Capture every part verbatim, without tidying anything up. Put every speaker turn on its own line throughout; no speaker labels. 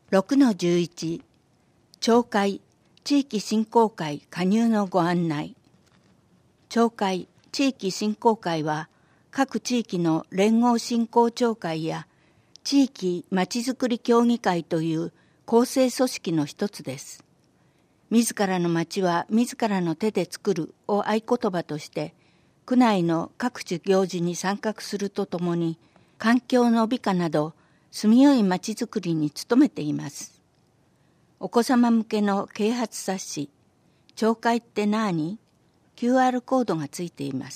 ろくのじゅういち、町会地域振興会加入のご案内。町会地域振興会は、各地域の連合振興町会や地域まちづくり協議会という構成組織の一つです。自らの町は自らの手で作るを合言葉として、区内の各種行事に参画するとともに、環境の美化など住みよい町づくりに努めています。お子様向けの啓発冊子、町会ってなーに？ キューアール コードがついています。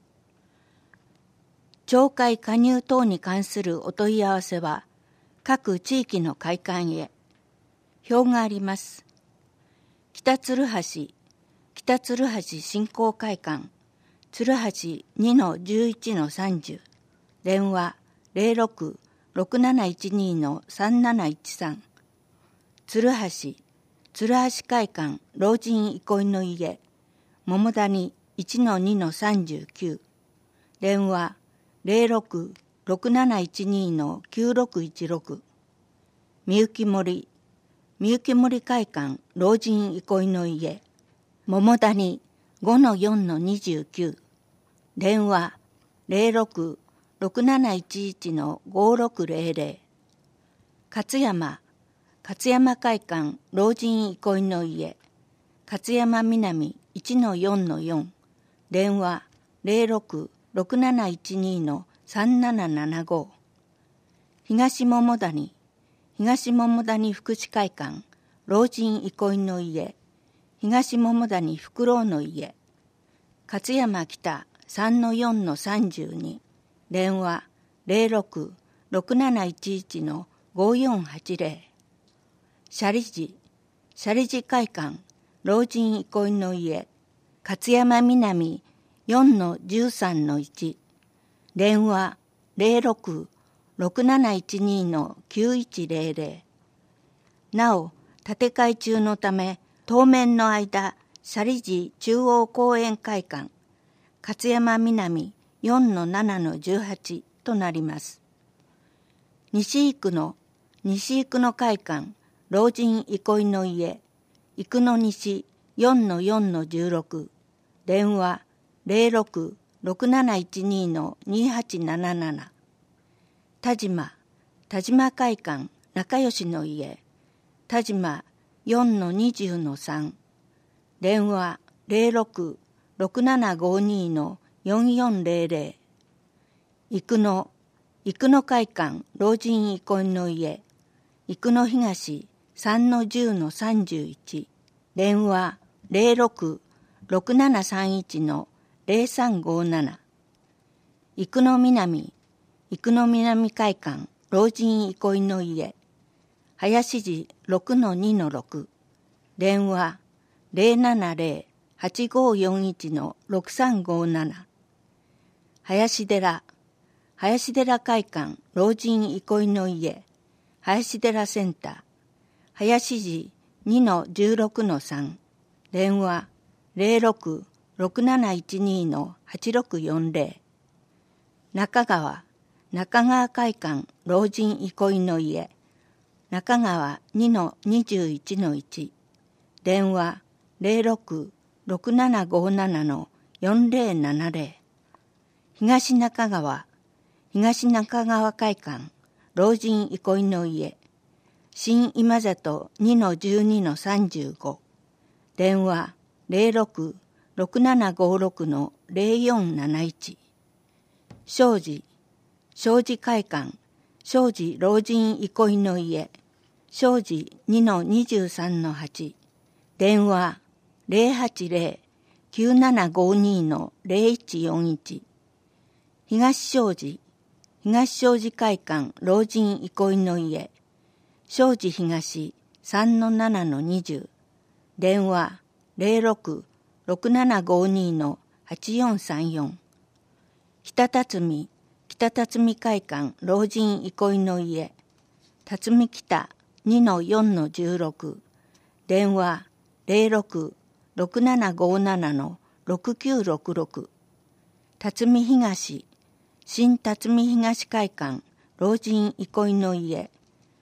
町会加入等に関するお問い合わせは、各地域の会館へ。表があります。北鶴橋、北鶴橋振興会館、鶴橋 にのじゅういちのさんじゅう、電話 ゼロろく ろくなないちに さんなないちさん、鶴橋、鶴橋会館老人憩いの家、桃谷 いちのにのさんじゅうきゅう、電話ゼロろく ろくなないちに きゅうろくいちろく、みゆき森、みゆき森会館老人憩いの家、桃谷 ごのよんのにじゅうきゅう、電話ゼロろく ろくなないちいちのごろくゼロゼロ、勝山、勝山会館老人憩いの家、勝山南 いちのよんのよん、電話ゼロろく ろくなないちに さんななななご、東桃谷、東桃谷福祉会館老人憩いの家、東桃谷福郎の家、勝山北 さんのよんのさんじゅうに、電話ゼロろく ろくなないちいちのごよんはちゼロ、斜里寺、斜里寺会館老人憩いの家、勝山南 よんのじゅうさんのいち、電話ゼロろく ろくなないちに きゅういちゼロゼロ、なお建て替え中のため当面の間斜里寺中央公園会館勝山南 よんのななのじゅうはちとなります。西生野、西生野会館老人憩いの家、生野西 よんのよんのじゅうろく、電話ゼロろく ろくなないちに にはちなななな、田島、田島会館仲良しの家、田島 よんのにじゅうのさん、電話ゼロろく ろくななごに よんよんゼロゼロ、生野、生野会館老人憩いの家、生野東 さんのじゅうのさんじゅういち、電話ゼロろく ろくななさんいち ゼロさんごなな、生野南、生野南会館老人憩いの家、林寺 ろくのにのろく、電話ゼロななゼロ はちごよんいち ろくさんごなな、林寺、林寺会館老人憩いの家、林寺センター、林寺 にのじゅうろくのさん、電話ゼロろく ろくなないちに はちろくよんゼロ、中川、中川会館老人憩いの家、中川 にのにじゅういちのいち、電話ゼロろく ろくななごなな よんゼロななゼロ、東中川、東中川会館老人憩いの家、新今里 にのじゅうにのさんじゅうご、電話ゼロろく ろくななごろく ゼロよんなないち、庄司、庄司会館庄司老人憩いの家、庄司 にのにじゅうさんのはち、電話ゼロはちゼロ きゅうななごに ゼロいちよんいち、東庄司、東庄司会館老人憩いの家、庄司東 さんのななのにじゅう、電話ゼロろく ろくななごに はちよんさんよん、北辰巳、北辰巳会館老人憩いの家、辰巳北 にのよんのじゅうろく、電話ゼロろく ろくななごなな ろくきゅうろくろく、辰巳東、新辰巳東会館老人憩いの家、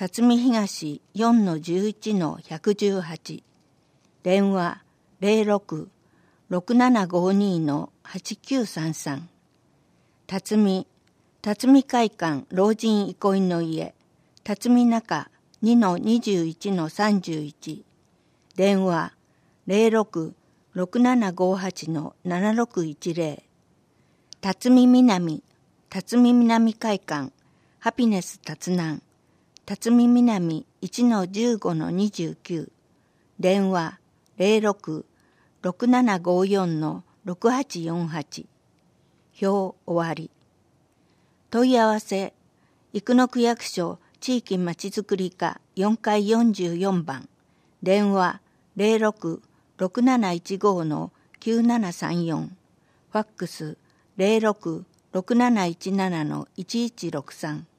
辰巳東 よんのじゅういちのひゃくじゅうはち、電話 ゼロろく ろくななごにのはちきゅうさんさん、辰巳、辰巳会館老人憩いの家、辰巳中 にのにじゅういちのさんじゅういち、電話 ゼロろく ろくななごはちのななろくいちゼロ、辰巳南、辰巳南会館ハピネス辰南、辰巳南 いちのじゅうごのにじゅうきゅう、電話 ゼロろく ろくななごよんのろくはちよんはち、表終わり。問い合わせ、生野区役所地域まちづくり課よんかいよんじゅうよんばん、電話 ゼロろく ろくなないちごのきゅうななさんよん、ファックス ゼロろく ろくなないちななのいちいちろくさん。